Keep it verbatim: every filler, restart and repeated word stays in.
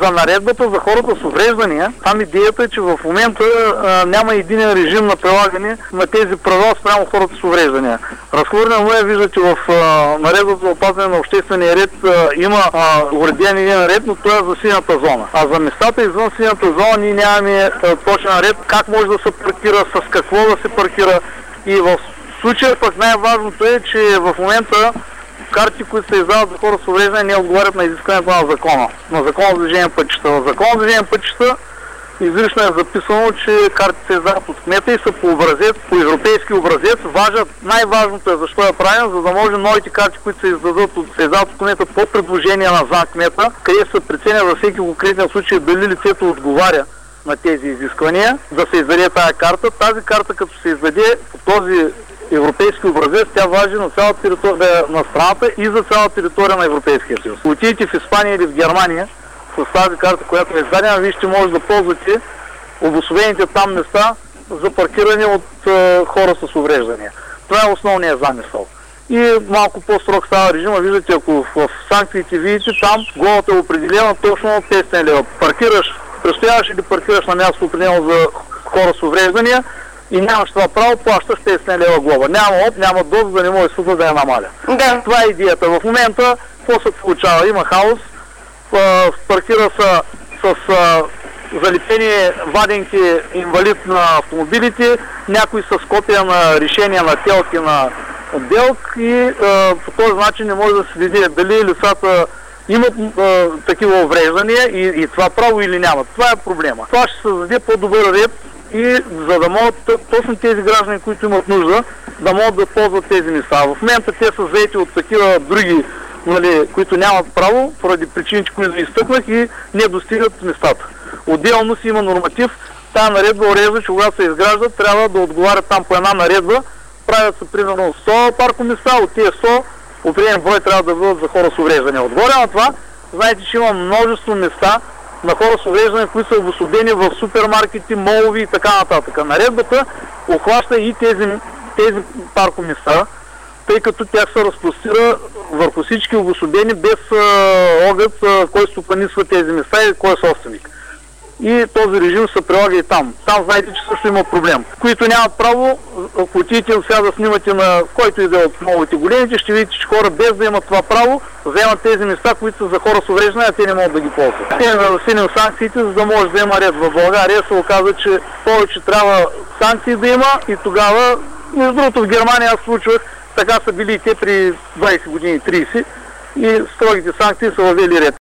за наредбата за хората с увреждания, там идеята е, че в момента а, няма единен режим на прилагане на тези правила спрямо хората с увреждания. Разхвърлено е, виждате, в а, наредбата за опазване на обществения ред а, има а, уреден един ред, но това е за синята зона. А за местата извън синята зона ние нямаме а, точен ред как може да се паркира, с какво да се паркира. И в случая пък най-важното е, че в момента карти, които се издават за хора с увреждане, не отговарят на изискването на закона. На закона за движение по пътища. В закона за движение по пътища изрично е записано, че картите се издават от кмета и са по образец, по европейски образец. Важат, най-важното е защо е правилно, за да може новите карти, които се издадат от, се издават от кмета по предложение на зам. кмета, къде се преценя за всеки конкретен случай дали лицето отговаря на тези изисквания, да се издаде тази карта. Тази карта, като се издаде по този европейски образец, тя важи на цялата територия на страната и за цялата територия на Европейския съюз. Отидете в Испания или в Германия с тази карта, която е издадена, вие ще може да ползвате обособените там места за паркиране от е, хора с увреждания. Това е основният замисъл. И малко по-строг става режима. Виждате, ако в, в санкциите видите, там глобата е определена точно петстотин лева. Паркираш, престояваш или паркираш на място определено за хора с увреждания и нямаш това право, плащаш петстотин лева глоба. Няма оп, няма доз, да не може съда да я намаля. Да. Това е идеята. В момента, какво се получава? Има хаос, паркира се с а, залепени ваденки инвалид на автомобилите, някои с копия на решения на телки на ДЕЛК и а, по този начин не може да се види дали лицата имат а, такива увреждания и, и това право или нямат. Това е проблема. Това ще създаде по-добър ред и за да могат точно тези граждани, които имат нужда, да могат да ползват тези места. В момента те са заети от такива други, нали, които нямат право, поради причините, които изтъкнах и не достигат местата. Отделно си има норматив, тази наредба урежда, че когато се изграждат, трябва да отговарят там по една наредба, правят се примерно сто паркоместа, от тези сто определен брой трябва да бъдат за хора с увреждания. Отгоре на това, знаете, че има множество места на хора с увреждания, които са обособени в супермаркети, молови и така нататък. Наредбата охваща и тези, тези паркоместа, тъй като тях се разпростира върху всички обособени без а, оглед а, кой стопанисва тези места и кой е собственик. И този режим се прилага и там. Там знаете, че също има проблем. Които нямат право, ако отидете сега да снимате на който и да е от новите големите, ще видите, че хора без да имат това право, вземат тези места, които са за хора с увреждания, а те не могат да ги ползват. Те да засилим санкциите, за да може да има ред. В България се оказа, че повече трябва санкции да има и тогава, между другото в Германия аз случвах, така са били и те при двайсет години, трийсет и строгите санкции са въвели ред.